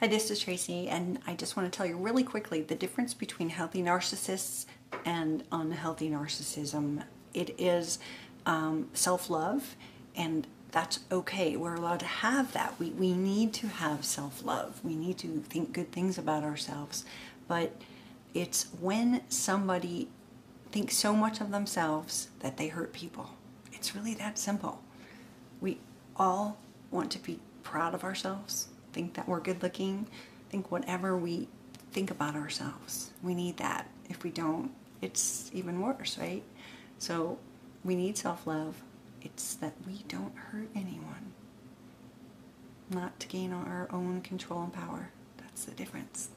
Hi, this is Tracy, and I just want to tell you really quickly the difference between healthy narcissists and unhealthy narcissism. It is self-love, and that's okay. We're allowed to have that. We need to have self-love. We need to think good things about ourselves. But it's when somebody thinks so much of themselves that they hurt people. It's really that simple. We all want to be proud of ourselves, think that we're good looking, think whatever we think about ourselves. We need that. If we don't, it's even worse, right? So we need self-love. It's that we don't hurt anyone. Not to gain our own control and power. That's the difference.